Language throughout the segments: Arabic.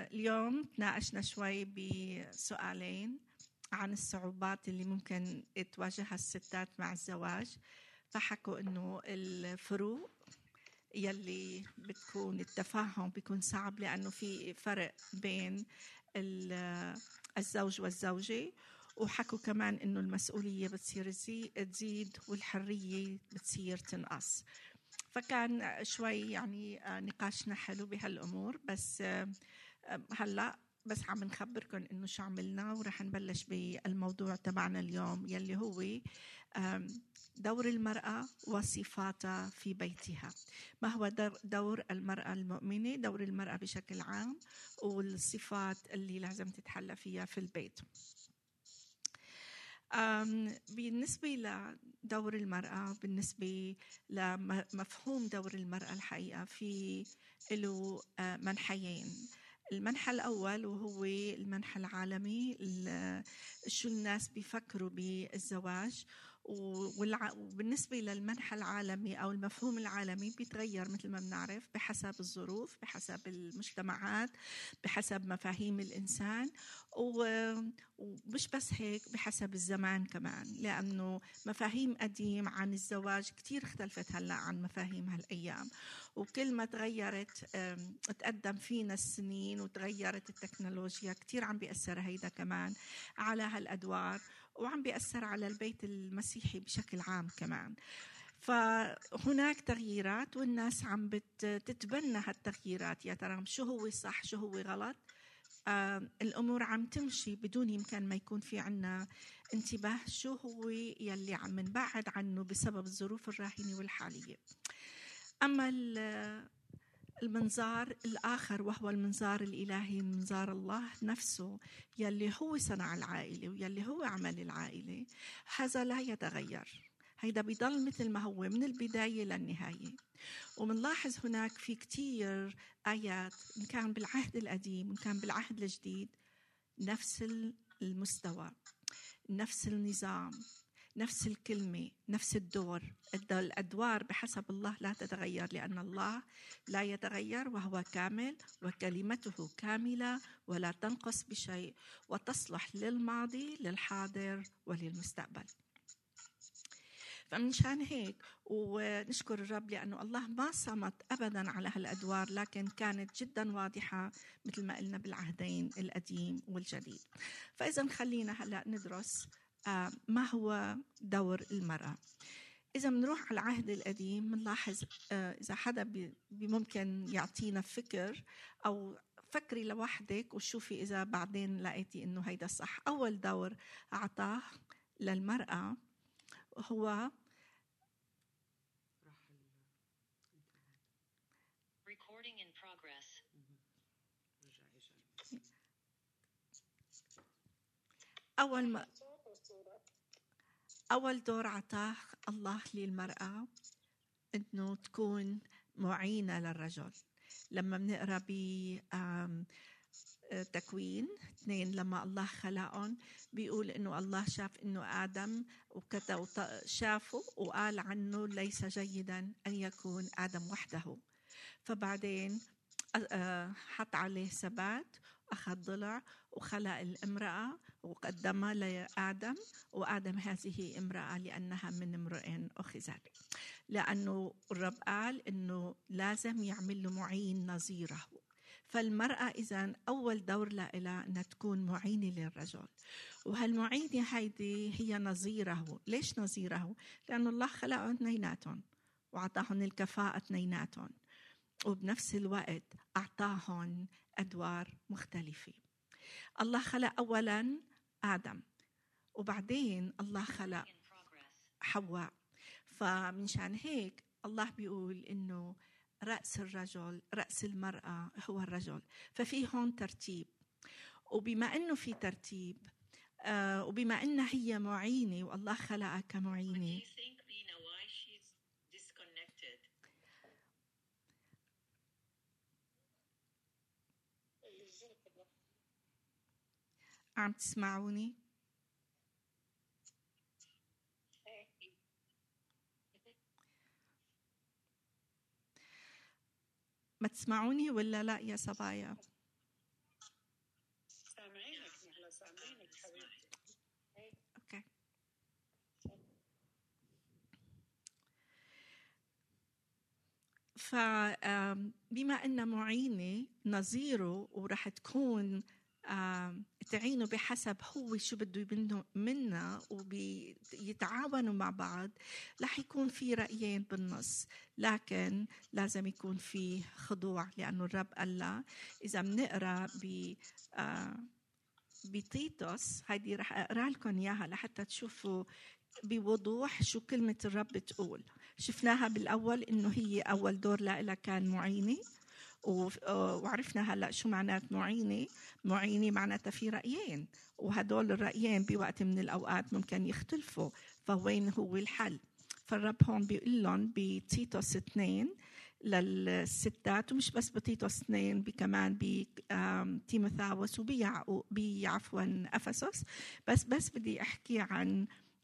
اليوم تناقشنا شوي بسؤالين عن الصعوبات اللي ممكن تواجهها الستات مع الزواج. فحكوا إنه الفروق يلي بتكون التفاهم بيكون صعب لأنه في فرق بين الزوج والزوجة، وحكوا كمان إنه المسؤولية بتصير تزيد والحرية بتصير تنقص. فكان شوي يعني نقاشنا حلو بهالأمور. بس هلأ بس عم نخبركم إنه شو عملنا، ورح نبلش بالموضوع تبعنا اليوم يلي هو دور المرأة وصفاتها في بيتها. ما هو دور المرأة المؤمنة، دور المرأة بشكل عام، والصفات اللي لازم تتحلى فيها في البيت. بالنسبة لدور المرأة، بالنسبة لمفهوم دور المرأة، الحقيقة في له منحيين. المنحى الأول وهو المنحى العالمي، شو الناس بيفكروا بالزواج، وبالنسبة للمنحى العالمي أو المفهوم العالمي بيتغير مثل ما بنعرف بحسب الظروف، بحسب المجتمعات، بحسب مفاهيم الإنسان، ومش بس هيك بحسب الزمان كمان، لأنه مفاهيم قديم عن الزواج كتير اختلفت هلأ عن مفاهيم هالأيام، وكل ما تغيرت تقدم فينا السنين وتغيرت التكنولوجيا كتير عم بيأثر هيدا كمان على هالأدوار، وعم بيأثر على البيت المسيحي بشكل عام كمان. فهناك تغييرات والناس عم بتتبنى هالتغييرات. يا ترى شو هو صح شو هو غلط؟ الأمور عم تمشي بدون يمكن ما يكون في عنا انتباه شو هو يلي عم نبعد عنه بسبب الظروف الراهنة والحالية. أما المنظار الآخر وهو المنظار الإلهي، منظار الله نفسه يلي هو صنع العائلة ويلي هو عمل العائلة، هذا لا يتغير. هيدا بيضل مثل ما هو من البداية للنهاية. ومنلاحظ هناك في كتير آيات، إن كان بالعهد القديم وإن كان بالعهد الجديد، نفس المستوى، نفس النظام، نفس الكلمة، نفس الدور. الأدوار بحسب الله لا تتغير، لأن الله لا يتغير وهو كامل، وكلمته كاملة ولا تنقص بشيء، وتصلح للماضي للحاضر وللمستقبل. فمنشان هيك ونشكر الرب لأنه الله ما صمت أبداً على هالأدوار، لكن كانت جداً واضحة مثل ما قلنا بالعهدين القديم والجديد. فإذا خلينا هلأ ندرس ما هو دور المرأة. إذا منروح على العهد القديم منلاحظ، إذا حدا ممكن يعطينا فكر أو فكري لوحدك وشوفي إذا بعدين لقيتي إنه هيدا صح. أول دور أعطاه للمرأة هو Recording in progress. أول دور عطاه الله للمرأة إنه تكون معينة للرجل. لما بنقرأ بتكوين 2 لما الله خلقهم بيقول إنه الله شاف إنه آدم وكتب شافه وقال عنه ليس جيدا أن يكون آدم وحده. فبعدين حط عليه سبات، أخذ ضلع وخلق الامرأة وقدمها لآدم، وآدم هذه امرأة لأنها من امرئ أخذت، لأنه الرب قال إنه لازم يعمل له معين نظيره. فالمرأة إذن أول دور لها أنها تكون معينة للرجل، وهالمعينة هيدي هي نظيره. ليش نظيره؟ لأنه الله خلقهم اثنيناتهم وعطاهم الكفاءة اثنيناتهم، وبنفس الوقت أعطاهم أدوار مختلفة. الله خلق أولاً آدم، وبعدين الله خلق حواء. فمنشان هيك الله بيقول إنه رأس الرجل، رأس المرأة هو الرجل. ففي هون ترتيب، وبما إنه في ترتيب وبما إنها هي معينة والله خلقها كمعينة، عم تسمعوني؟ ما تسمعوني ولا لا يا صبايا؟ فبما أن معينة نظيره ورح تكون تعينه بحسب هو شو بده منا وبيتعاونوا مع بعض، رح يكون في رأيين بالنص، لكن لازم يكون في خضوع، لأنه الرب قال له إذا بنقرأ بتيتوس، هيدي رح أقرأ لكم إياها لحتى تشوفوا بوضوح شو كلمة الرب بتقول. شفناها بالأول إنه هي أول دور لها كان معينة، وعرفنا هلأ شو معنات معينة. معينة معناتها في رأيين، وهدول الرأيين بوقت من الأوقات ممكن يختلفوا، فوين هو الحل؟ فالرب هون بيقول لهم بتيتوس 2 للستات، ومش بس بتيتوس 2، كمان بتيموثاوس وبعفوا أفسس. بس بدي أحكي عن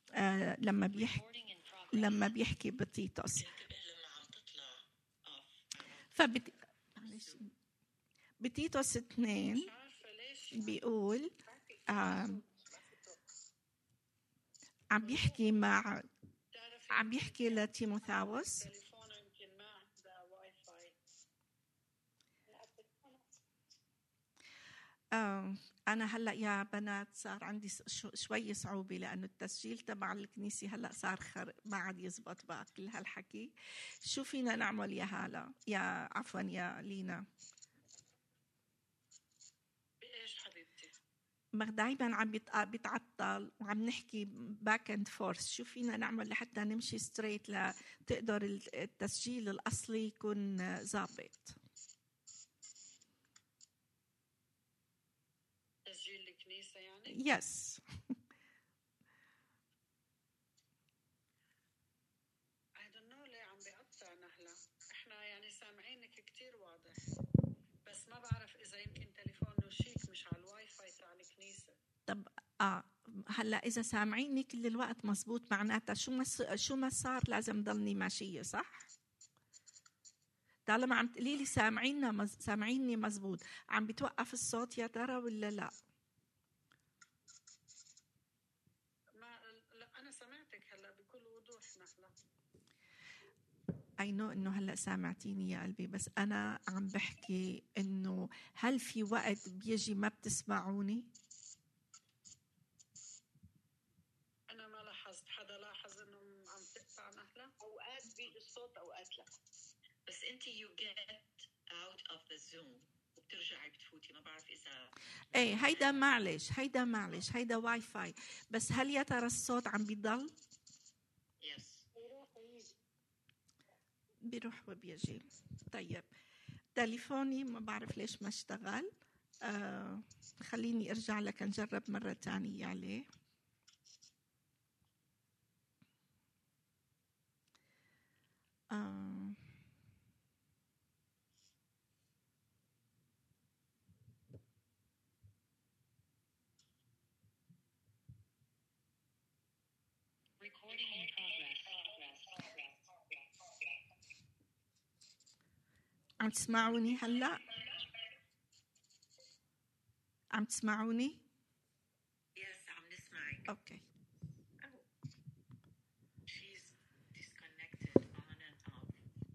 لما بيحكي بتيتوس. بتيتوس 2 بيقول عم بيحكي لتيموثاوس. أنا هلأ يا بنات صار عندي شوي صعوبة، لأنه التسجيل تبع الكنيسة هلأ صار ما عاد يزبط بقى كل هالحكي. شو فينا نعمل يا هالة يا لينا؟ بإيش حبيبتي؟ دايما عم بيتعطل وعم نحكي باك اند فورس. شو فينا نعمل لحتى نمشي ستريت لتقدر التسجيل الأصلي يكون ضابط؟ تسجيل الكنيسة يعني؟ يس. I don't know ليه عم بيقطع نهلة. احنا يعني سامعينك كتير واضح، بس ما بعرف إذا يمكن تليفونه شيك مش على الواي فاي تاع الكنيسة. طب هلا إذا سامعيني كل الوقت مزبوط، معناتها شو ما صار لازم ضلني ماشية صح؟ طالما عم تقولي لي سامعيني مزبوط، عم بتوقف الصوت يا ترى ولا لا؟ لا أنا سمعتك هلا بكل وضوح نهلة. I know إنه هلأ سامعتيني يا قلبي، بس أنا عم بحكي إنه هل في وقت بيجي ما بتسمعوني؟ أنا ما لاحظت. حدا لاحظ إنه عم تقطع نهلة؟ أوقات بيجي الصوت أوقات لا، بس أنت you get out of the Zoom وبترجعي بتفوتي. ما بعرف إذا هيدا معلش هيدا واي فاي، بس هل يا ترى الصوت عم بيضل؟ يس بيروح وبيجي. طيب تليفوني ما بعرف ليش ما اشتغل. خليني ارجع لك نجرب مرة تانية عليه. Recording in progress. عم تسمعوني هلا؟ عم تسمعوني؟ يس عم نسمعك. اوكي. She's disconnected on and off.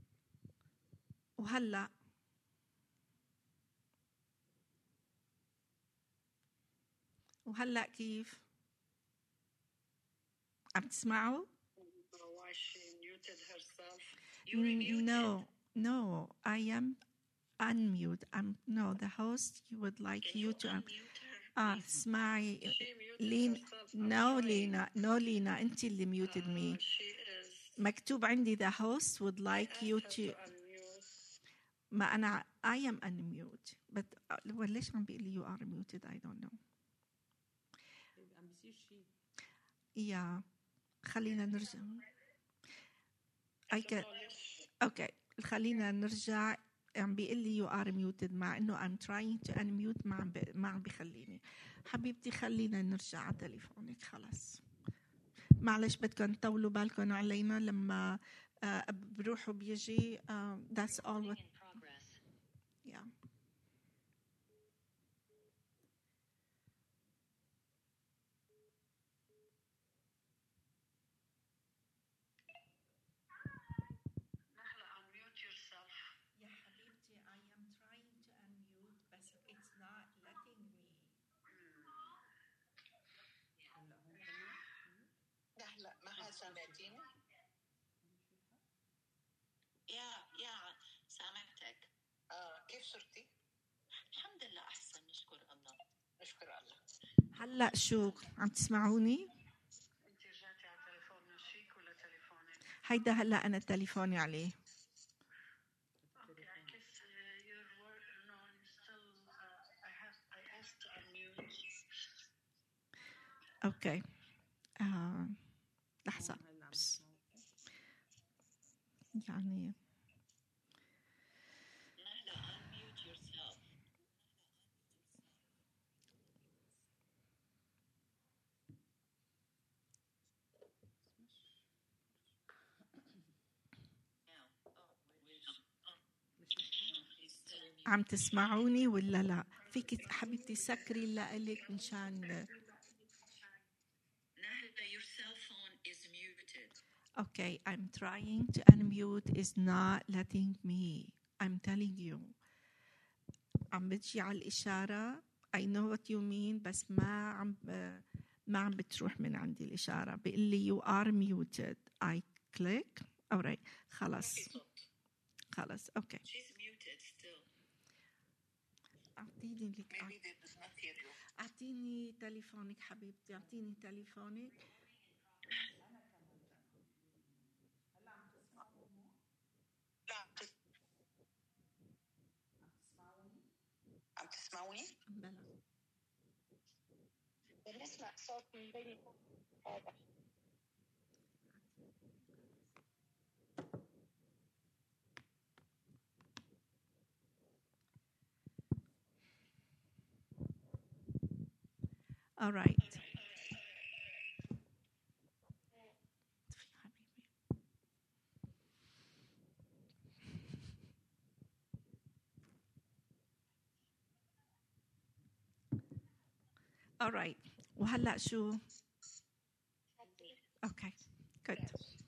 وهلا كيف؟ عم تسمعوا؟ Why she muted herself? You remuted. No, I am unmute. No, the host would like Can you you to unmute her? please? اسمعي She muted لين. herself. No, Lina, انت اللي muted me. She is. مكتوب عندي the host would like I you asked her to. unmute. ما أنا I am unmute, but ليش عم بيقول لي you are muted? I don't know. عم بيصير شيء. يا خلينا نرجع. اوكي خلينا نرجع. عم بيقول لي you are muted مع انه I'm trying to unmute ما عم بيخليني. حبيبتي خلينا نرجع على تليفونك خلاص. معلش بدكم تطولوا بالكم علينا لما بروحوا بيجي. That's all what. In progress. Yeah. نهلة unmute yourself. سامعتيني؟ يا سامعتك. كيف صرتي؟ الحمد لله أحسن، نشكر الله. هلا شو عم تسمعوني؟ انت رجعتي على تليفون شيك ولا تليفونك؟ هيدا هلا انا تليفوني عليه. Okay, I guess your word. No, I'm still. I asked to unmute. اوكي لحظة بس. يعني نهلة unmute yourself. عم تسمعوني ولا لا؟ فيك حبيبتي سكري لإلك مشان. نهلة your cell phone is muted. Okay, I'm trying to unmute, is not letting me. I'm telling you. عم بتجي على الإشارة. I know what you mean بس ما عم بتروح من عندي الإشارة. بيقول لي you are muted. I click. alright. خلاص. Okay. She's muted still. أعطيني تليفونك حبيبتي. أعطيني تليفونك. عم تسمعوني؟ بلا. بنسمع صوت من بيني واضح. All right. All right. وهلا شو؟ Okay. Good.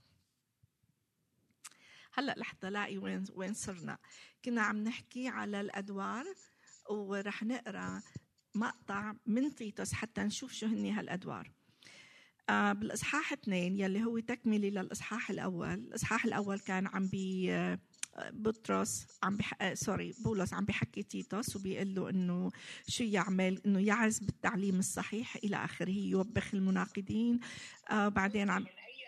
هلا لحظة لاقي وين صرنا. كنا عم نحكي على الأدوار ورح نقرأ مقطع من تيتوس حتى نشوف شو هني هالأدوار. بالإصحاح 2 يلي هو تكملة للإصحاح الأول. الإصحاح الأول كان عم بولس عم بيحكي تيتوس وبيقول له إنه شو يعمل، إنه يعز بالتعليم الصحيح إلى آخره، يوبخ المناقضين. بعدين عم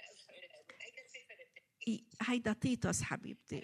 هيدا تيتوس حبيبتي.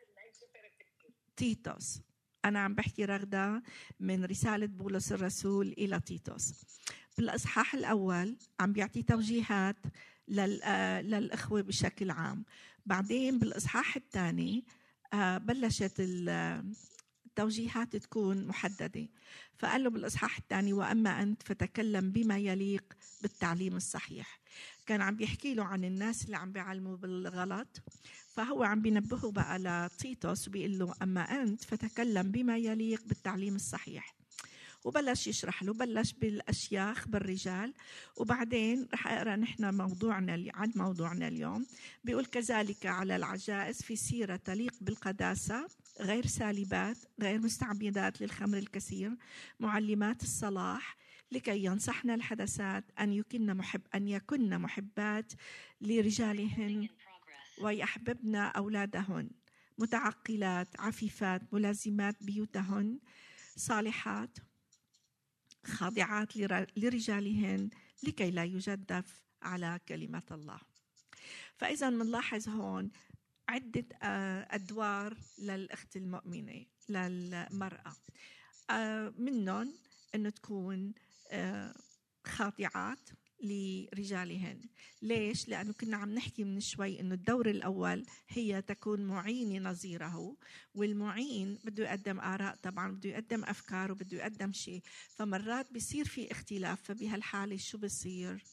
تيتوس. أنا عم بحكي رغدة من رسالة بولس الرسول إلى تيتوس. بالإصحاح الأول عم بيعطي توجيهات للإخوة بشكل عام. بعدين بالإصحاح الثاني بلشت التوجيهات تكون محددة. فقال له بالإصحاح الثاني وأما أنت فتكلم بما يليق بالتعليم الصحيح. كان عم بيحكي له عن الناس اللي عم بيعلموا بالغلط، فهو عم بينبهه بقى لتيتوس وبيقول له أما أنت فتكلم بما يليق بالتعليم الصحيح. وبلش يشرح له، بلش بالأشياخ بالرجال. وبعدين رح أقرأ نحن موضوعنا اليوم. بيقول كذلك على العجائز في سيرة تليق بالقداسة، غير سالبات، غير مستعبدات للخمر الكثير، معلمات الصلاح، لكي ينصحن الحدثات أن يكن محبات لرجالهن ويحببن أولادهن، متعقلات، عفيفات، ملازمات بيوتهن، صالحات، خاضعات لرجالهن، لكي لا يجدف على كلمة الله. فإذا منلاحظ هون عدة أدوار للأخت المؤمنة، للمرأة. منهم أنه تكون خاضعات لرجالهن. ليش؟ لأنه كنا عم نحكي من شوي أنه الدور الأول هي تكون معين نظيره، والمعين بده يقدم آراء، طبعا بده يقدم أفكار وبده يقدم شيء. فمرات بيصير في اختلاف، فبهالحالة شو بصير؟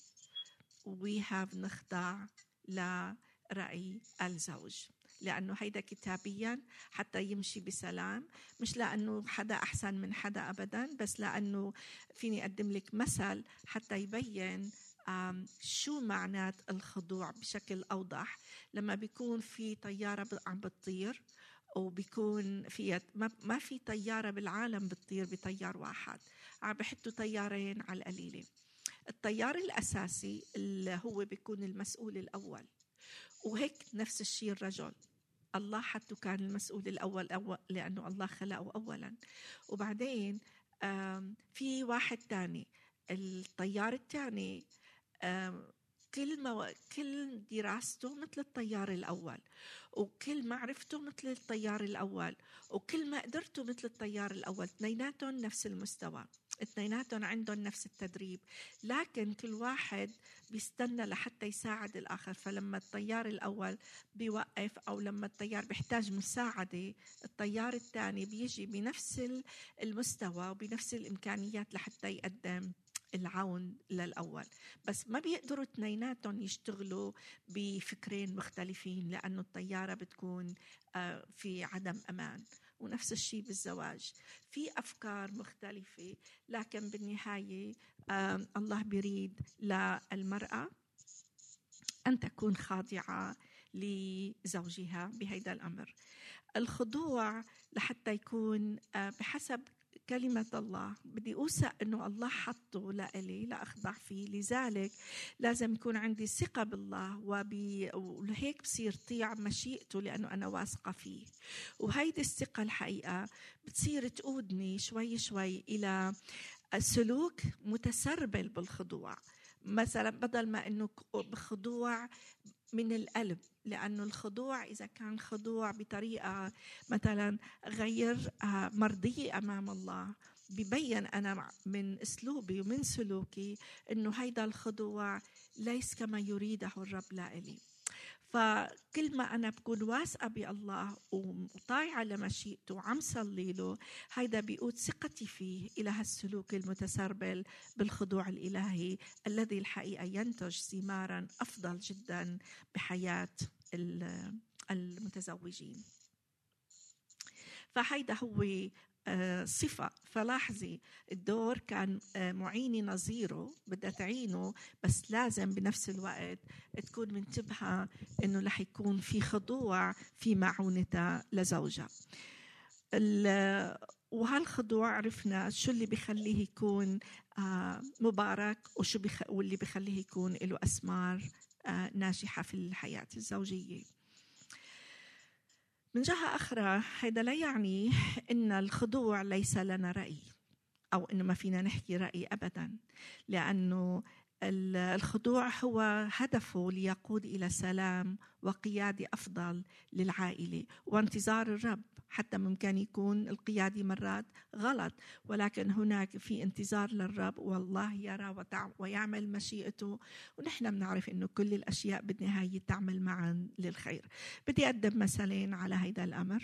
نخضع لرأي الزوج، لأنه هيدا كتابيا حتى يمشي بسلام، مش لأنه حدا أحسن من حدا أبدا، بس لأنه فيني أقدم لك مثل حتى يبين شو معنات الخضوع بشكل أوضح. لما بيكون في طيارة عم بتطير وبيكون في ما في طيارة بالعالم بتطير بطيار واحد، عم بحطوا طيارين على القليلة. الطيار الأساسي اللي هو بيكون المسؤول الأول، وهيك نفس الشيء الرجل الله حتى كان المسؤول الأول لأنه الله خلقه أولا. وبعدين في واحد تاني، الطيار التاني كل دراسته مثل الطيار الأول، وكل معرفته مثل الطيار الأول، وكل ما قدرته مثل الطيار الأول. اثنيناتهم نفس المستوى، اثنيناتهم عندهم نفس التدريب، لكن كل واحد بيستنى لحتى يساعد الآخر. فلما الطيار الأول بيوقف أو لما الطيار بيحتاج مساعدة، الطيار الثاني بيجي بنفس المستوى وبنفس الإمكانيات لحتى يقدم العون للأول. بس ما بيقدروا اثنيناتهم يشتغلوا بفكرين مختلفين، لأنه الطيارة بتكون في عدم أمان. ونفس الشيء بالزواج، في أفكار مختلفة، لكن بالنهاية الله بيريد للمرأة أن تكون خاضعة لزوجها بهذا الأمر. الخضوع لحتى يكون بحسب كلمة الله، بدي أوثق أنه الله حطه لإلي لأخضع فيه، لذلك لازم يكون عندي ثقة بالله وهيك بصير طيع مشيئته لأنه أنا واثقة فيه. وهيدي الثقة الحقيقة بتصير تقودني شوي شوي إلى السلوك متسربل بالخضوع. مثلا بدل ما أنه بخضوع من القلب، لأنه الخضوع إذا كان خضوع بطريقة مثلا غير مرضية أمام الله، ببين أنا من أسلوبي ومن سلوكي أنه هيدا الخضوع ليس كما يريده الرب لإلي. فكل ما أنا بكون واثقة بالله وطايعة لمشيئته وعم صلي له، هيدا بيقود ثقتي فيه إلى هالسلوك المتسربل بالخضوع الإلهي الذي الحقيقة ينتج ثمارا أفضل جدا بحياة المتزوجين. فهيدا هو صفة. فلاحظي الدور كان معيني نظيره، بدها تعينه، بس لازم بنفس الوقت تكون منتبهة إنه رح يكون في خضوع في معونتها لزوجها. وهالخضوع عرفنا شو اللي بيخليه يكون مبارك وشو واللي بيخليه يكون له أثمار ناجحة في الحياة الزوجية. من جهة أخرى، هذا لا يعني إن الخضوع ليس لنا رأي أو إنه ما فينا نحكي رأي أبدا، لأنه الخضوع هو هدفه ليقود إلى سلام وقيادة أفضل للعائلة وانتظار الرب. حتى ممكن يكون القيادة مرات غلط، ولكن هناك في انتظار للرب، والله يرى ويعمل مشيئته، ونحن بنعرف إنه كل الأشياء بالنهاية تعمل معا للخير. بدي أقدم مثالين على هذا الأمر.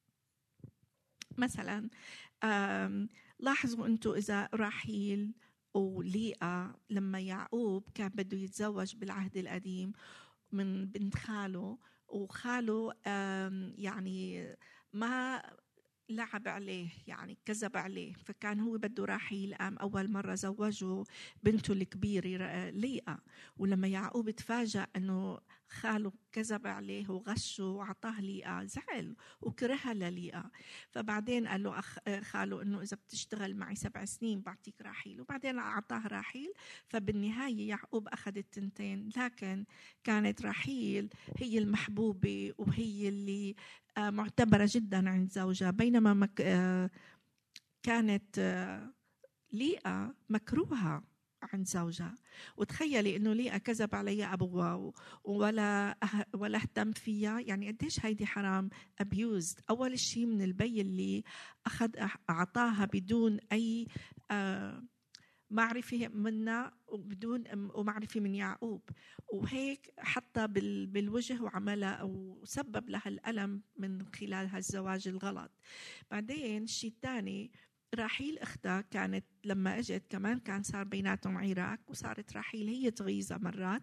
مثلا لاحظوا أنتم إذا راحيل وليئة لما يعقوب كان بده يتزوج بالعهد القديم من بنت خاله، وخاله يعني ما لعب عليه، يعني كذب عليه، فكان هو بده راحيل. قام أول مرة زوجه بنته الكبيرة ليئة، ولما يعقوب تفاجأ أنه خاله كذب عليه وغشه وعطاه ليئة، زعل وكرهها لليئة. فبعدين قال له خاله أنه إذا بتشتغل معي 7 سنين بعطيك راحيل، وبعدين أعطاه راحيل. فبالنهاية يعقوب أخذ التنتين، لكن كانت راحيل هي المحبوبة وهي اللي معتبرة جدا عند زوجها، بينما كانت ليئة مكروهة عند زوجها. وتخيلي إنه ليئة كذب عليها أبوها ولا اهتم فيها، يعني قديش هيدي حرام. abused أول شيء من البي اللي أعطاها بدون أي معرفة منا ومعرفة من يعقوب، وهيك حتى بالوجه وعملها وسبب لها الألم من خلال هالزواج الغلط. بعدين الشيء الثاني، راحيل أختها كانت لما أجت كمان كان صار بيناتهم عراك، وصارت راحيل هي تغيظها مرات،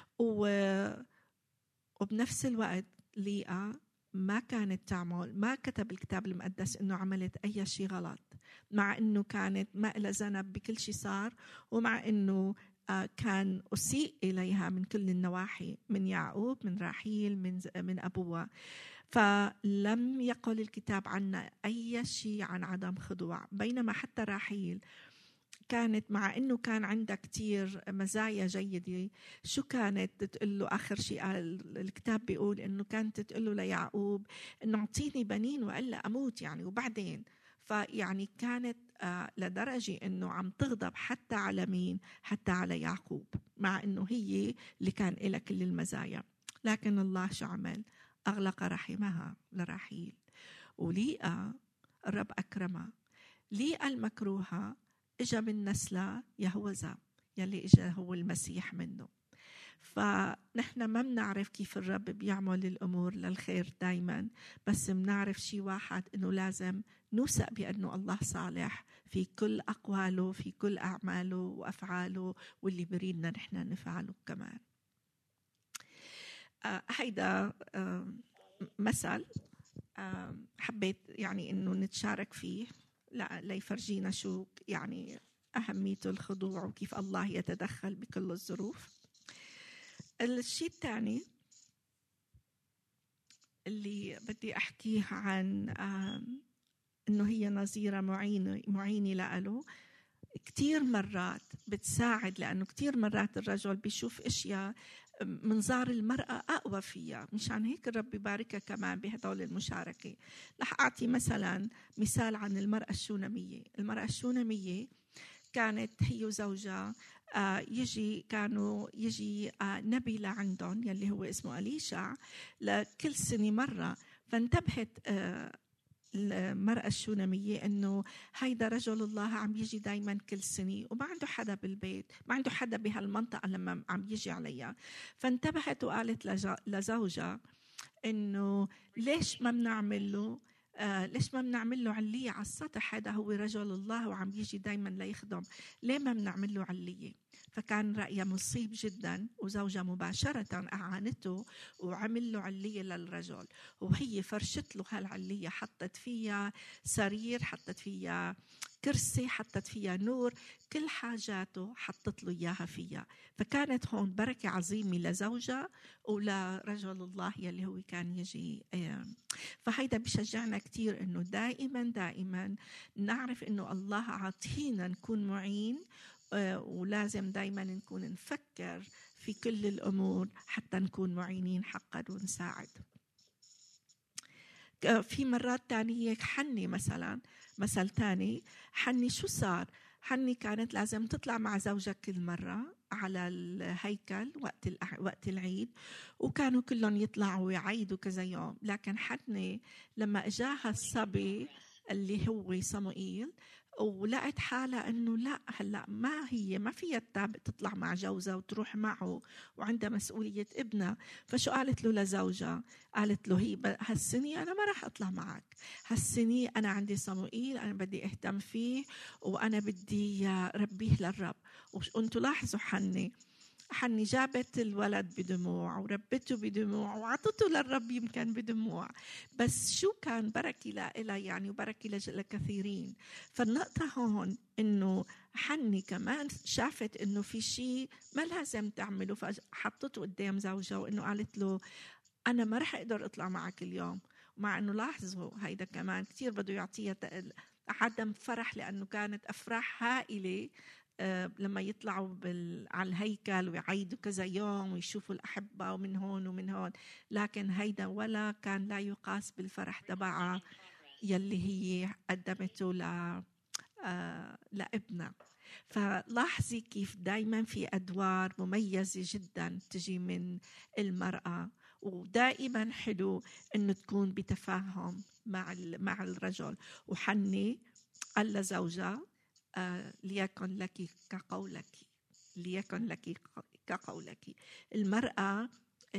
وبنفس الوقت ليئة ما كانت تعمل، ما كتب الكتاب المقدس إنه عملت أي شيء غلط، مع إنه كانت ما إلى ذنب بكل شيء صار، ومع إنه كان أسيء إليها من كل النواحي، من يعقوب، من راحيل، من أبوها. فلم يقل الكتاب عنا أي شيء عن عدم خضوع. بينما حتى راحيل كانت مع إنه كان عندها كتير مزايا جيدة، شو كانت تقول له آخر شيء؟ الكتاب بيقول إنه كانت تقول له ليعقوب إنه أعطيني بنين وإلا أموت يعني. وبعدين فيعني كانت لدرجة إنه عم تغضب حتى على مين؟ حتى على يعقوب، مع إنه هي اللي كان إلها كل المزايا. لكن الله شو عمل؟ أغلق رحمها لراحيل. وليئة الرب أكرمها. ليئة المكروهة إجا من نسلها يهوذا يلي إجا هو المسيح منه. فنحن ما بنعرف كيف الرب بيعمل الأمور للخير دايما، بس بنعرف شيء واحد، إنه لازم نوثق بأنه الله صالح في كل أقواله، في كل أعماله وأفعاله، واللي بريدنا نحن نفعله كمان. هيدا مثل حبيت يعني إنه نتشارك فيه ليفرجينا شو يعني أهمية الخضوع وكيف الله يتدخل بكل الظروف. الشيء الثاني اللي بدي أحكيه عن إنه هي نظيرة معينة لأله. كتير مرات بتساعد، لأنه كتير مرات الرجل بيشوف إشياء منظار المرأة أقوى فيها، مشان هيك الرب يباركها كمان بهدول المشاركة. رح أعطي مثال عن المرأة الشونمية. المرأة الشونمية كانت هي وزوجها يجي نبي لعندهم يلي هو اسمه أليشع لكل سنة مرة. فانتبهت المرأة الشونمية إنه هيدا رجل الله عم يجي دايما كل سنة وما عنده حدا بالبيت، ما عنده حدا بهالمنطقة لما عم يجي عليها. فانتبهت وقالت لزوجها إنه ليش ما بنعمل له علية على السطح؟ هذا هو رجل الله وعم يجي دايما ليخدم، ليه ما بنعمل له علية؟ فكان رأيها مصيب جدا، وزوجها مباشرة أعانته وعمل له علية للرجل. وهي فرشت له هالعلية، حطت فيها سرير، حطت فيها كرسي، حطت فيها نور، كل حاجاته حطت له إياها فيها. فكانت هون بركة عظيمة لزوجها ولرجل الله يلي هو كان يجي. فهيدا بشجعنا كتير إنه دائما نعرف إنه الله عاطينا نكون معين، ولازم دايما نكون نفكر في كل الأمور حتى نكون معينين حقا ونساعد. في مرات تانية حني مثل تاني. حني شو صار؟ حني كانت لازم تطلع مع زوجها كل مرة على الهيكل وقت العيد، وكانوا كلهم يطلعوا ويعيدوا كذا يوم. لكن حني لما اجاها الصبي اللي هو صموئيل ولقت حالها انه لا، هلا ما فيها تطلع مع جوزها وتروح معه وعندها مسؤولية ابنها. فشو قالت له لزوجها؟ قالت له هي هالسنة انا ما راح اطلع معك، هالسنة انا عندي صموئيل، انا بدي اهتم فيه وانا بدي ربيه للرب. وانتوا لاحظوا حني جابت الولد بدموع وربته بدموع وعطته للرب يمكن بدموع، بس شو كان بركة لها يعني، وبركة لكثيرين. فالنقطة هون إنه حني كمان شافت إنه في شيء ما لازم تعمله، فحطته قدام زوجها وإنه قالت له أنا ما رح أقدر أطلع معك اليوم. مع إنه لاحظوا هيدا كمان كتير بده يعطيها عدم فرح، لأنه كانت أفراح هائلة لما يطلعوا على الهيكل ويعيدوا كذا يوم ويشوفوا الأحبة ومن هون ومن هون. لكن هيدا ولا كان لا يقاس بالفرح تبعها يلي هي قدمته لابنها. فلاحظي كيف دايما في أدوار مميزة جدا تجي من المرأة، ودائما حلو إنه تكون بتفاهم مع الرجل. وحني قال لزوجها ليكن لك كقولك، ليكن لك كقولك. المرأة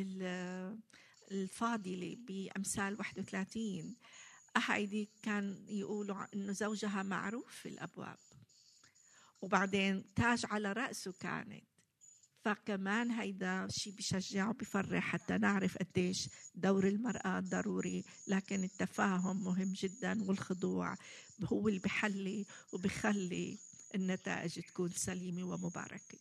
الفاضلة بأمثال 31 هيدي كان يقولوا إنه زوجها معروف في الأبواب، وبعدين تاج على رأسه كانت. فكمان هيدا شيء بيشجع وبيفرح حتى نعرف قديش دور المرأة ضروري. لكن التفاهم مهم جدا، والخضوع هو اللي بيحلي وبيخلي النتائج تكون سليمة ومباركة.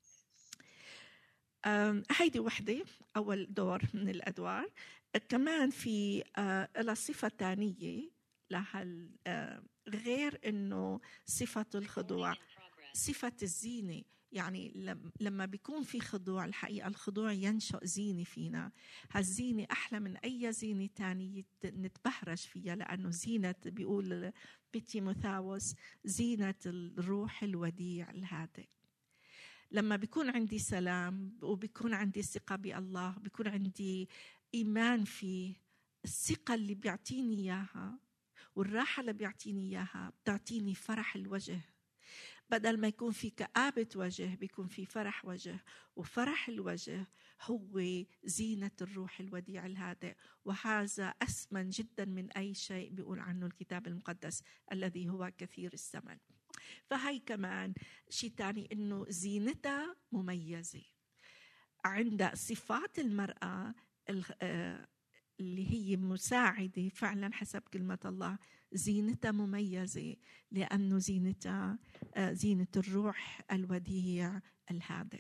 هيدي وحدة أول دور من الأدوار. كمان في صفة تانية غير إنه صفة الخضوع. صفة الزينة. يعني لما بيكون في خضوع، الحقيقة الخضوع ينشأ زينة فينا. هالزينة أحلى من أي زينة تانية نتبهرج فيها، لأنه زينة، بيقول بتيموثاوس، زينة الروح الوديع الهادئ. لما بيكون عندي سلام وبيكون عندي ثقة بالله، بيكون عندي إيمان فيه، الثقة اللي بيعطيني إياها والراحة اللي بيعطيني إياها بتعطيني فرح الوجه. بدل ما يكون في كآبة وجه بيكون في فرح وجه، وفرح الوجه هو زينة الروح الوديع الهادئ. وهذا أثمن جدا من أي شيء بيقول عنه الكتاب المقدس الذي هو كثير الثمن. فهي كمان شيء تاني، إنه زينتها مميزة. عند صفات المرأة اللي هي مساعدة فعلا حسب كلمة الله، زينتها مميزة، لأنه زينتها زينة الروح الوديع الهادئ.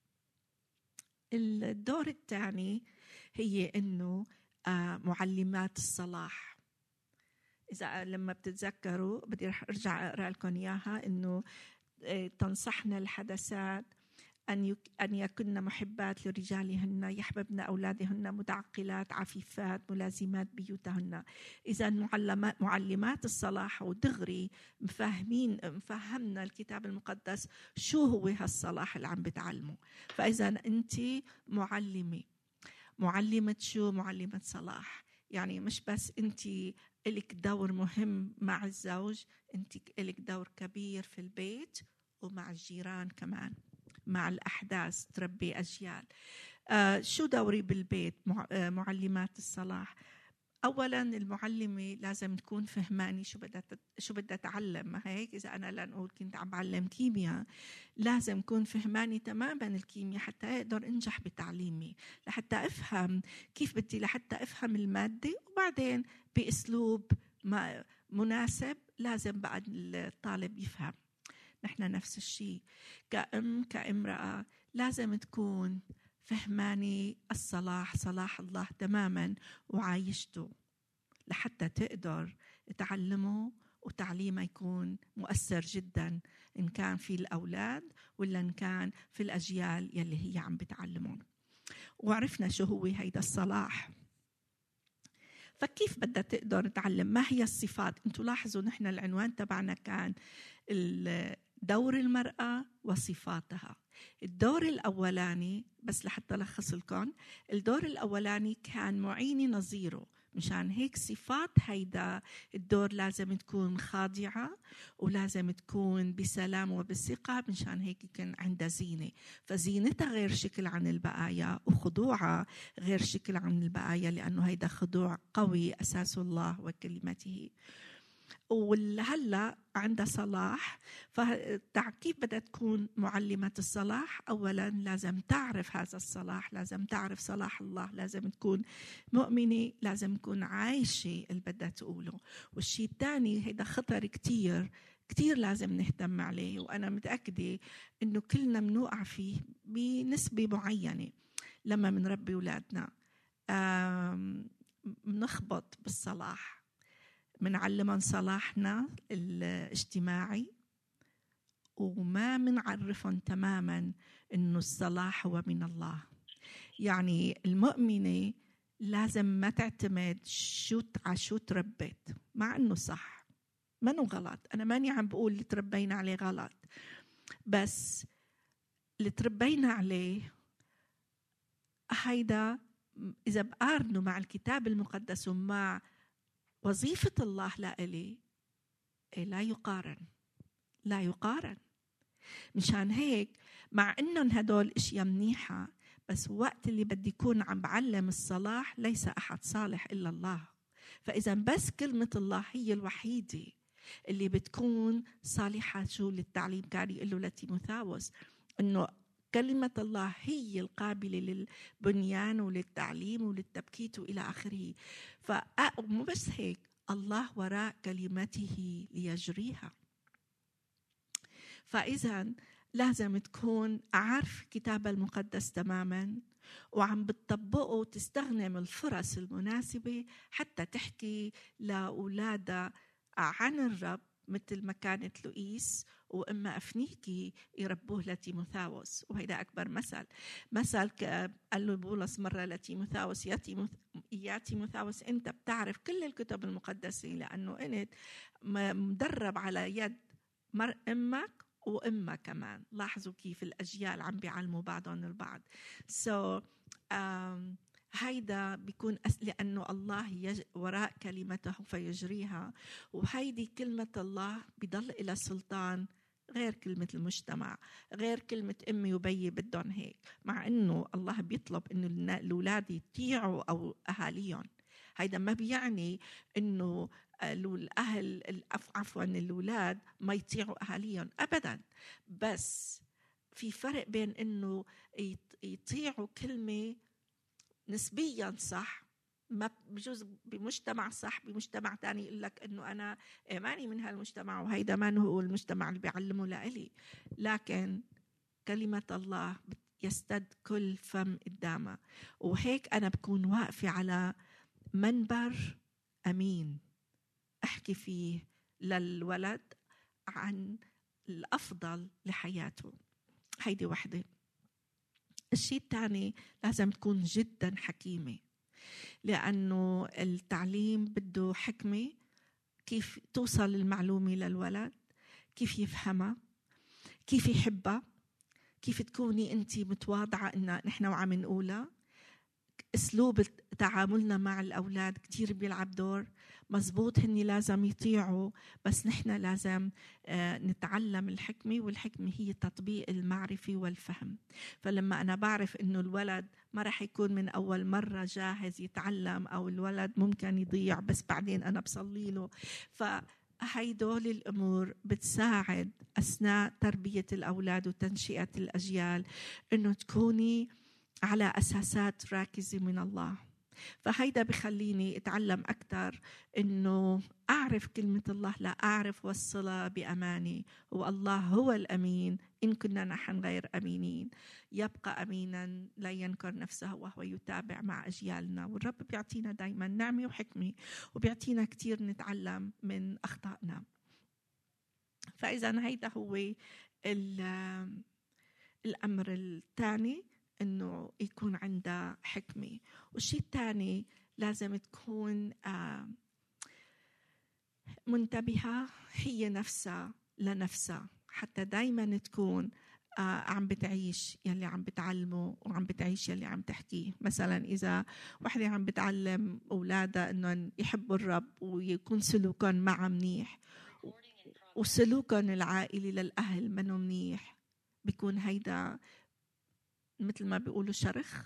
الدور الثاني هي إنه معلمات الصلاح. إذا لما بتتذكروا، بدي رح أرجع أقرأ لكم إياها، إنه تنصحنا الحدثات أن يكن محبات لرجالهن، يحببن أولادهن، متعقلات، عفيفات، ملازمات بيوتهن. إذا معلمات الصلاح ودغري مفهمنا الكتاب المقدس شو هو هالصلاح اللي عم بتعلمه. فإذا أنت معلمة شو؟ معلمة صلاح. يعني مش بس أنت إلك دور مهم مع الزوج، أنت إلك دور كبير في البيت ومع الجيران كمان، مع الأحداث، تربي أجيال. شو دوري بالبيت؟ معلمات الصلاح. أولاً المعلمة لازم تكون فهماني شو بدها تعلم. ما هيك؟ إذا أنا لن أقول كنت عم بعلم كيمياء، لازم كون فهماني تماماً الكيمياء حتى أقدر أنجح بتعليمي، لحتى أفهم كيف بدي، لحتى أفهم المادة، وبعدين بأسلوب مناسب لازم بعد الطالب يفهم. نحن نفس الشيء كامرأة لازم تكون فهماني الصلاح، صلاح الله تماماً، وعايشته لحتى تقدر تعلمه وتعليمه يكون مؤثر جداً، إن كان في الأولاد ولا إن كان في الأجيال يلي هي عم بتعلمون. وعرفنا شو هو هيدا الصلاح. فكيف بدها تقدر تعلم؟ ما هي الصفات؟ انتوا لاحظوا نحن العنوان تبعنا كان دور المرأة وصفاتها. الدور الأولاني، بس لحتى لخص لكم، الدور الأولاني كان معيني نظيره. مشان هيك صفات هيدا الدور لازم تكون خاضعة، ولازم تكون بسلام وبثقة، مشان هيك كان عندها زينة. فزينتها غير شكل عن البقايا، وخضوعها غير شكل عن البقايا، لأنه هيدا خضوع قوي أساس الله وكلمته. وهلا عندها صلاح. فكيف بدها تكون معلمة الصلاح؟ أولا لازم تعرف هذا الصلاح، لازم تعرف صلاح الله، لازم تكون مؤمنة، لازم تكون عايشة اللي بدها تقوله. والشيء الثاني، هيدا خطر كتير لازم نهتم عليه، وأنا متأكدة إنه كلنا منوقع فيه بنسبة معينة. لما منربي أولادنا منخبط بالصلاح، منعلمهم صلاحنا الاجتماعي، وما منعرفهم تماما إنه الصلاح هو من الله. يعني المؤمنة لازم ما تعتمد شو تربيت، مع إنه صح، منو غلط. أنا ماني عم بقول اللي تربينا عليه غلط، بس اللي تربينا عليه هيدا إذا بقارنه مع الكتاب المقدس ومع وظيفة الله لإلي، لا يقارن. مشان هيك مع إنهم هدول إشياء منيحة، بس وقت اللي بدي يكون عم بعلم الصلاح ليس أحد صالح إلا الله. فإذا بس كلمة الله هي الوحيدة اللي بتكون صالحة شو للتعليم. كان يقول له لتيموثاوس إنه كلمة الله هي القابلة للبنيان وللتعليم وللتبكيت وإلى آخره. فمو بس هيك، الله وراء كلمته ليجريها. فإذا لازم تكون عارف كتاب المقدس تماما، وعم بتطبقه وتستخدم الفرص المناسبة حتى تحكي لأولادها عن الرب مثل ما كانت لوئيس وإما أفنيكي يربوه لتيموثاوس. وهيدا أكبر مثل قال له بولس مرة لتيموثاوس يا تيموثاوس أنت بتعرف كل الكتب المقدسة لأنه أنت مدرب على يد أمك وإما كمان. لاحظوا كيف الأجيال عم بيعلموا بعضهم البعض. هيدا بيكون لأنه الله وراء كلمته فيجريها، وهيدي كلمة الله بيضل إلى سلطان غير كلمة المجتمع، غير كلمة أمي وبيي بدهم هيك. مع أنه الله بيطلب أنه الأولاد يطيعوا أو أهاليهم. هيدا ما بيعني أنه الأولاد ما يطيعوا أهاليهم أبدا، بس في فرق بين أنه يطيعوا كلمة نسبيا صح، ما بجوز بمجتمع صح، بمجتمع تاني يقول لك انه انا ماني من هالمجتمع وهيدا ما هو المجتمع اللي بيعلمه لإلي. لكن كلمة الله يستد كل فم قدامه، وهيك انا بكون واقفة على منبر امين احكي فيه للولد عن الافضل لحياته. هيدي وحده. الشيء الثاني لازم تكون جدا حكيمة، لأنه التعليم بده حكمة، كيف توصل المعلومة للولد، كيف يفهمها، كيف يحبها، كيف تكوني أنت متواضعة إن نحن وعم نقولها. أسلوب تعاملنا مع الأولاد كتير بيلعب دور. مزبوط هني لازم يطيعوا، بس نحن لازم نتعلم الحكمة، والحكمة هي تطبيق المعرفة والفهم. فلما أنا بعرف إنه الولد ما رح يكون من أول مرة جاهز يتعلم، أو الولد ممكن يضيع بس بعدين أنا بصلي له، فهيدول الأمور بتساعد أثناء تربية الأولاد وتنشئة الأجيال إنه تكوني على أساسات راكزة من الله. فهيدا بخليني أتعلم أكتر إنه أعرف كلمة الله، لا أعرف وصلها بأماني، والله هو الأمين. إن كنا نحن غير أمينين يبقى أمينا لا ينكر نفسه وهو يتابع مع أجيالنا. والرب بيعطينا دايما نعمة وحكمة، وبيعطينا كتير نتعلم من أخطائنا. فإذا هيدا هو الأمر الثاني، إنه يكون عندها حكمة. والشيء الثاني لازم تكون منتبهة هي نفسها لنفسها، حتى دايما تكون عم بتعيش يلي عم بتعلمه وعم بتعيش يلي عم تحكيه. مثلا إذا وحدة عم بتعلم أولادها إنهم يحبوا الرب ويكون سلوكهم معه منيح، وسلوكهم العائلي للأهل منه منيح، بيكون هيدا مثل ما بيقولوا شرخ،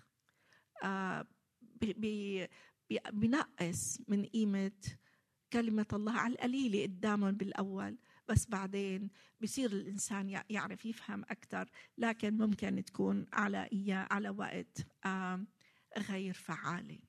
بينقص من قيمة كلمة الله على القليلة قدامهم بالأول، بس بعدين بيصير الإنسان يعرف يفهم أكتر، لكن ممكن تكون على وقت غير فعال.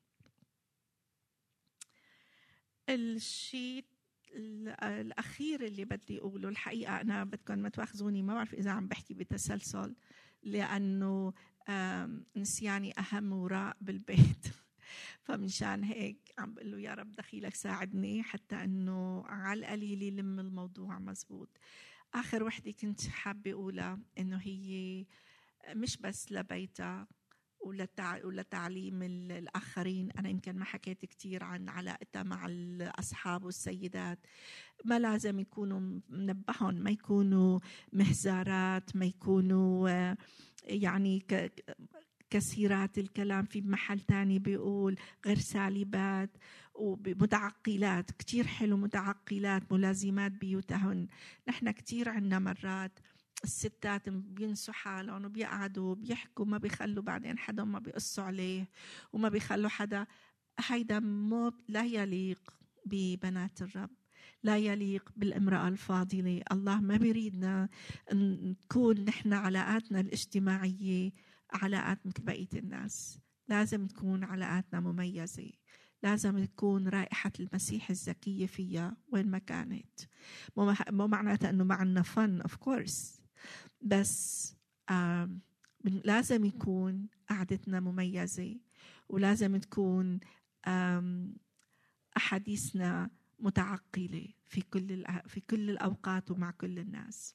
الشيء الأخير اللي بدي أقوله، الحقيقة أنا بدكم ما تواخذوني، ما بعرف إذا عم بحكي بتسلسل، لأنه نسياني أهم وراء بالبيت فمنشان هيك عم بقول له يا رب دخيلك ساعدني حتى أنه على القليل لم الموضوع مزبوط. آخر وحدة كنت حابة أقولها إنه هي مش بس لبيتها ولتعليم الآخرين. أنا يمكن ما حكيت كتير عن علاقتها مع الأصحاب والسيدات. ما لازم يكونوا منبهون، ما يكونوا مهزارات، ما يكونوا يعني كثيرات الكلام. في محل تاني بيقول غير سالبات ومتعقلات. كتير حلو متعقلات ملازمات بيوتهن. نحن كتير عنا مرات الستات بينسوا حالهم وبيقعدوا بيحكوا، ما بيخلوا بعدين حدا ما بيقصوا عليه وما بيخلوا حدا. هيدا لا يليق ببنات الرب، لا يليق بالامرأة الفاضلة. الله ما بيريدنا نكون نحن علاقاتنا الاجتماعية علاقات مثل بقية الناس. لازم تكون علاقاتنا مميزة، لازم تكون رائحة المسيح الزكية فيها وين ما كانت. مو معناتها أنه معنا fun of course، بس لازم يكون قعدتنا مميزة، ولازم تكون أحاديثنا متعقلة في كل الأوقات ومع كل الناس.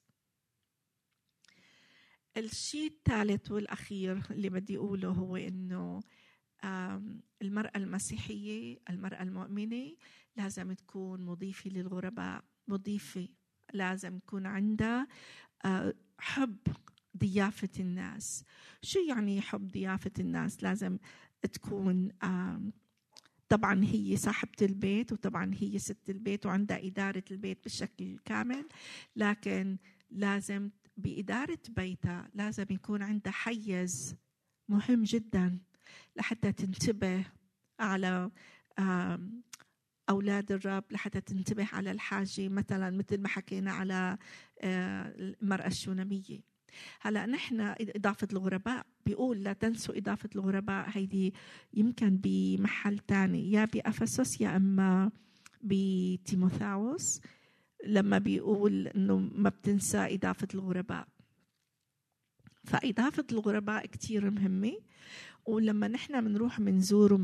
الشيء الثالث والأخير اللي بدي أقوله هو إنه المرأة المسيحية، المرأة المؤمنة لازم تكون مضيفة للغرباء، مضيفة، لازم يكون عندها حب ضيافة الناس. شو يعني حب ضيافة الناس؟ لازم تكون طبعا هي صاحبة البيت، وطبعا هي ست البيت وعندها إدارة البيت بالشكل الكامل، لكن لازم بإدارة بيتها لازم يكون عندها حيز مهم جدا لحتى تنتبه على أولاد الرب، لحتى تنتبه على الحاجة، مثلا مثل ما حكينا على المرأة الشونامية. هلا نحن إضافة الغرباء بيقول لا تنسوا إضافة الغرباء، هيدي يمكن بمحل تاني يا بأفسس يا أما بتيموثاوس، لما بيقول إنه ما بتنسى إضافة الغرباء. فإضافة الغرباء كتير مهمة، ولما نحن منروح منزور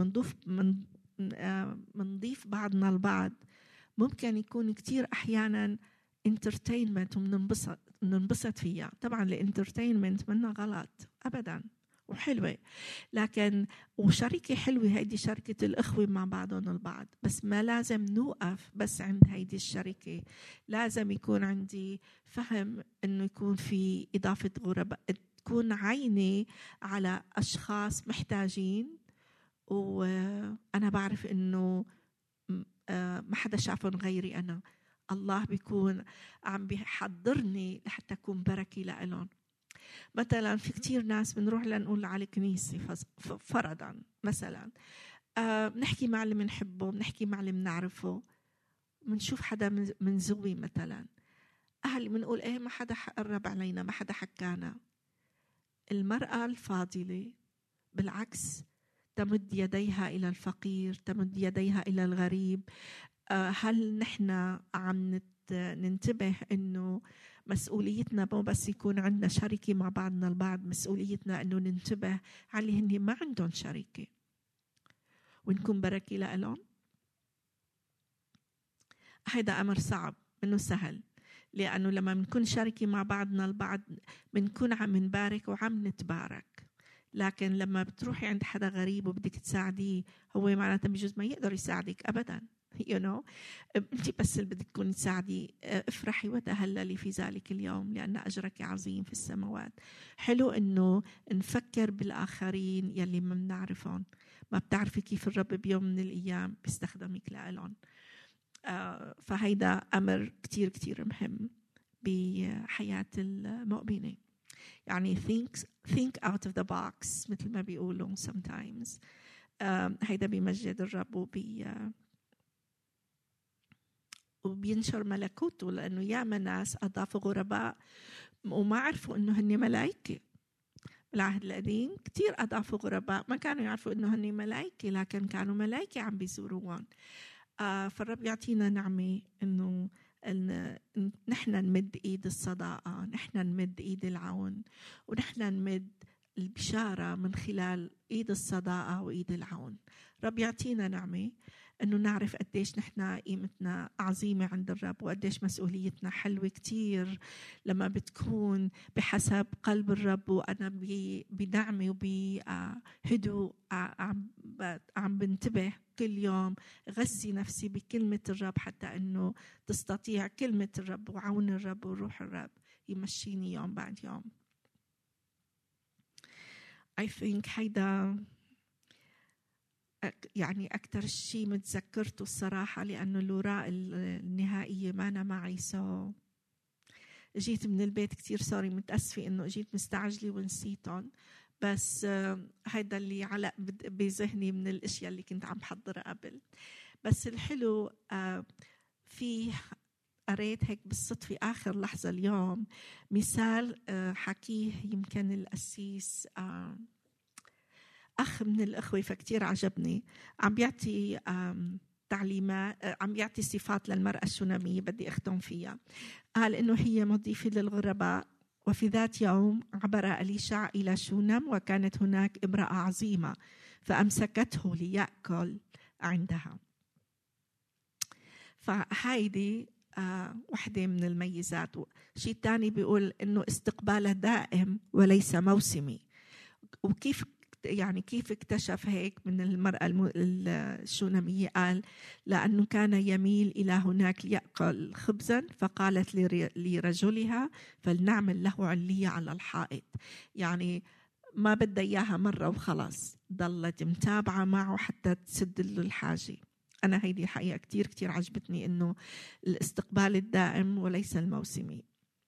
ومنضيف بعضنا البعض، ممكن يكون كتير أحيانا entertainment وننبسط فيها. طبعا الانترتينمنت منها غلط أبدا وحلوة، لكن وشركة حلوة، هيدي شركة الأخوة مع بعضهم البعض، بس ما لازم نوقف بس عند هيدي الشركة. لازم يكون عندي فهم إنه يكون في إضافة غرباء، تكون عيني على أشخاص محتاجين، وأنا بعرف إنه ما حدا شافهم غيري أنا. الله بيكون عم بيحضرني لحتى أكون بركة لهم. مثلا في كتير ناس بنروح لنقول على الكنيسة فرضا مثلا، بنحكي مع اللي بنحبه، بنحكي مع اللي بنعرفه، بنشوف حدا من زوي مثلا، أهل بنقول إيه ما حدا قرب علينا، ما حدا حكانا. المرأة الفاضلة بالعكس تمد يديها إلى الفقير، تمد يديها إلى الغريب. هل نحن عم ننتبه إنه مسؤوليتنا مو بس يكون عندنا شركة مع بعضنا البعض، مسؤوليتنا إنه ننتبه على اللي هن ما عندهم شركة ونكون بركة لهم؟ هيدا أمر صعب منه سهل، لأنه لما بنكون شركة مع بعضنا البعض بنكون عم نبارك وعم نتبارك. لكن لما بتروحي عند حدا غريب وبدك تساعديه، هو معناته بجوز ما يقدر يساعدك أبدا. انت بس اللي بدك تكوني تساعدي. افرحي وتهللي في ذلك اليوم لأن أجرك عظيم في السماوات. حلو إنه نفكر بالآخرين يلي ما بنعرفهم، ما بتعرفي كيف الرب بيوم من الأيام بيستخدمك لهم. فهيدا أمر كتير كتير مهم بحياة المؤمنة. يعني think out of the box مثل ما بيقولوا sometimes. هيدا بيمجد الرب وبينشر ملكوته، لأنه ياما ناس أضافوا غرباء وما عرفوا إنه هني ملائكة. بالعهد القديم كتير أضافوا غرباء ما كانوا يعرفوا إنه هني ملائكة، لكن كانوا ملائكة عم بيزوروهم. فالرب يعطينا نعمة إنه نحن نمد إيد الصداقة، نحن نمد إيد العون، ونحن نمد البشارة من خلال إيد الصداقة وإيد العون. رب يعطينا نعمة إنه نعرف قديش نحن قيمتنا عظيمة عند الرب، وقديش مسؤوليتنا حلوة كتير لما بتكون بحسب قلب الرب، وأنا بدعمي وبهدوء عم بنتبه كل يوم غذي نفسي بكلمة الرب، حتى إنه تستطيع كلمة الرب وعون الرب وروح الرب يمشيني يوم بعد يوم. I think هيدا يعني أكتر شيء متذكرته الصراحة، لأنه الوراء النهائية ما أنا معي. جيت من البيت كتير سوري متأسفة إنه جيت مستعجلة ونسيتهم، بس هيدا اللي علق بذهني من الأشياء اللي كنت عم بحضرها قبل. بس الحلو في قريت هيك بالصدفة آخر لحظة اليوم مثال حكيه يمكن القسيس أخ من الأخوة، فكتير عجبني. عم بيعطي تعليمات، عم بيعطي صفات للمرأة الشونامية بدي أختم فيها. قال إنه هي مضيفة للغرباء. وفي ذات يوم عبر أليشع إلى شونم، وكانت هناك امرأة عظيمة فأمسكته ليأكل عندها. فهيدي واحدة من الميزات. شيء تاني بيقول إنه استقباله دائم وليس موسمي. وكيف يعني كيف اكتشف هيك من المرأة الشونامية؟ قال لأنه كان يميل إلى هناك ليأكل خبزا، فقالت لرجلها فلنعمل له علية على الحائط. يعني ما بدها إياها مرة وخلاص، ضلت متابعة معه حتى تسد له الحاجة. أنا هيدي الحقيقة كتير كتير عجبتني، إنه الاستقبال الدائم وليس الموسمي.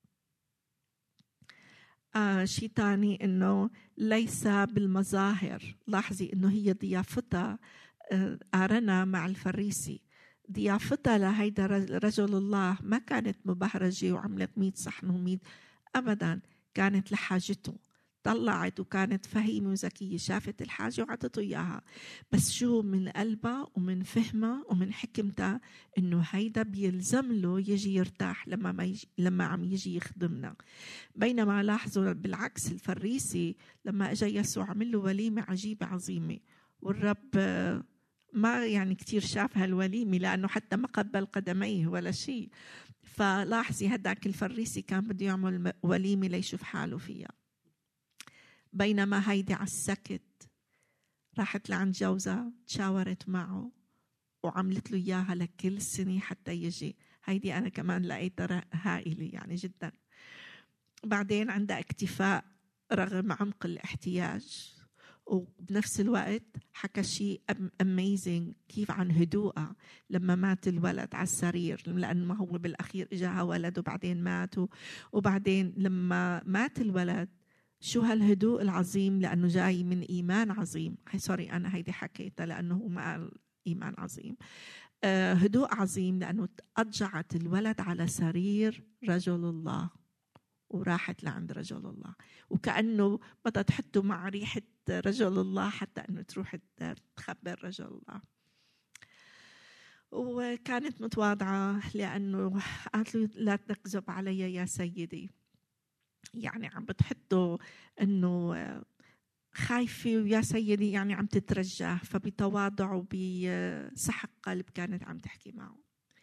شيء تاني إنه ليس بالمظاهر. لاحظي إنه هي ضيافتها قارنا مع الفريسي. ضيافتها لهيدا رجل الله ما كانت مبهرجة وعملت 100 صحن و100 أبدا، كانت لحاجته. طلعت وكانت فهيمة وذكية، شافت الحاجة وعطته إياها. بس شو من قلبها ومن فهمها ومن حكمتها إنه هيدا بيلزم له يجي يرتاح لما عم يجي يخدمنا. بينما لاحظوا بالعكس الفريسي لما اجى يسوع عمل له وليمة عجيبة عظيمة، والرب ما يعني كتير شاف هالوليمة لأنه حتى ما قبل قدميه ولا شيء. فلاحظي هداك الفريسي كان بده يعمل وليمة ليشوف حاله فيها. بينما هيدي على السكت راحت لعند جوزها، تشاورت معه وعملت له إياها لكل سنة حتى يجي. هيدي أنا كمان لقيتها هائلة يعني جدا. بعدين عندها اكتفاء رغم عمق الاحتياج، وبنفس الوقت حكى شيء amazing كيف عن هدوءها لما مات الولد على السرير، لأن ما هو بالأخير إجاها ولد وبعدين ماتوا. وبعدين لما مات الولد شو هالهدوء العظيم، لأنه جاي من إيمان عظيم. سوري أنا هيدي حكيتها لأنه هو ما قال إيمان عظيم. هدوء عظيم لأنه أضجعت الولد على سرير رجل الله وراحت لعند رجل الله، وكأنه بدها تحطه مع ريحة رجل الله حتى أنه تروح تخبر رجل الله. وكانت متواضعة لأنه قالت له لا تكذب علي يا سيدي. يعني عم بتحطه أنه خايفة ويا سيدي، يعني عم تترجاه. فبتواضع وبسحق قلب كانت عم تحكي معه.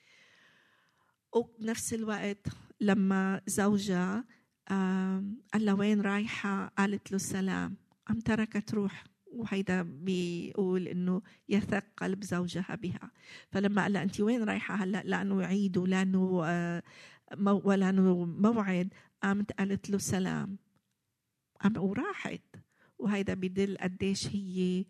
وبنفس الوقت لما زوجها قال له وين رايحة، قالت له سلام، أم تركت روح. وهيدا بيقول إنه يثق قلب زوجها بها. فلما قال لها أنت وين رايحة هلأ، لأنه عيد ولأنه موعد، قامت قالت له سلام وراحت. وهيدا بيدل قديش هي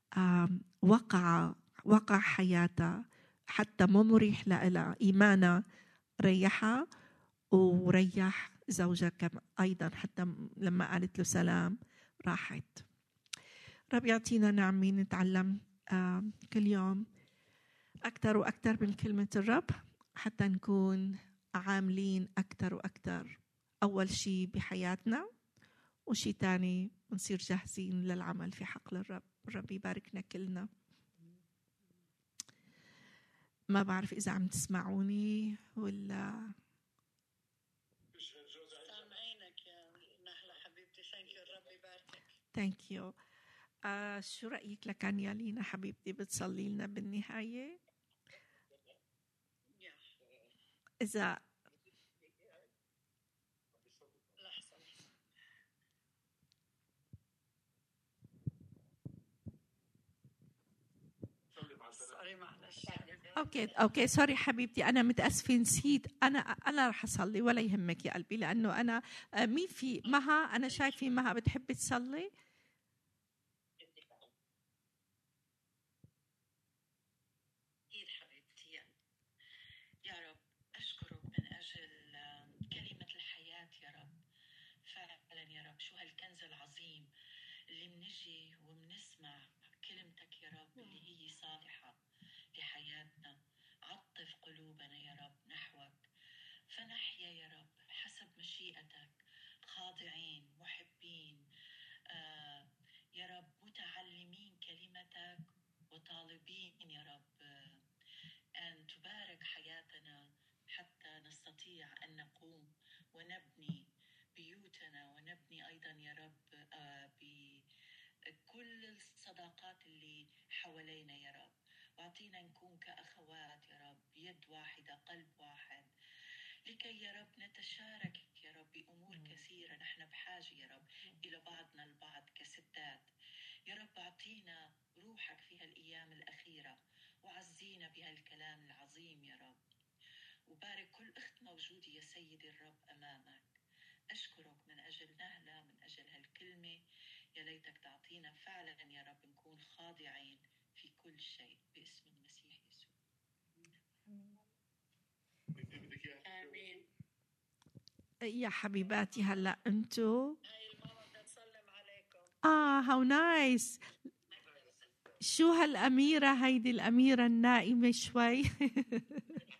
وقع حياتها حتى ما مريح لها. إيمانها ريحها وريح زوجها أيضا، حتى لما قالت له سلام راحت. رب يعطينا نعمة نتعلم كل يوم أكثر وأكثر من كلمة الرب، حتى نكون عاملين أكثر وأكثر. أول شيء بحياتنا، وشيء تاني نصير جاهزين للعمل في حقل الرب. الرب يباركنا كلنا. ما بعرف إذا عم تسمعوني ولا. سامعينك يا نهلة حبيبتي. ثانك يو. الرب يباركك. ثانك يو. شو رأيك لكان يا لينا حبيبتي بتصلي لنا بالنهاية؟ إذا سوري معلش. اوكي سوري حبيبتي، انا متاسفه نسيت. انا رح اصلي ولا يهمك يا قلبي، لانه انا مين في مها، انا شايفه مها بتحب تصلي. أكيد حبيبتي. يا رب أشكرك من أجل كلمة الحياة يا رب. فعلا يا رب شو هالكنز العظيم اللي منجي ومنسمع كلمتك يا رب اللي هي صالحة لحياتنا. عطف قلوبنا يا رب نحوك فنحيا يا رب حسب مشيئتك، خاضعين محبين يا رب متعلمين كلمتك وطالبين يا رب أن تبارك حياتنا حتى نستطيع أن نقوم ونبني بيوتنا ونبني أيضا يا رب بكل الصداقات اللي حوالينا يا رب. أعطينا نكون كأخوات يا رب، يد واحدة قلب واحد، لكي يا رب نتشارك يا رب بأمور كثيرة. نحن بحاجة يا رب إلى بعضنا البعض كستات. يا رب أعطينا روحك في هالأيام الأخيرة، وعزينا بهالكلام العظيم يا رب، وبارك كل أخت موجودة يا سيدي الرب أمامك. أشكرك من أجل نهلة، من أجل هالكلمة. يا ليتك تعطينا فعلا يا رب نكون خاضعين في كل شيء باسم المسيح يسوع. آمين. يا حبيباتي هلا انتو هاي الماما بدها تسلم عليكم. هاو نايس. شو هالأميرة هيدي الأميرة النائمة شوي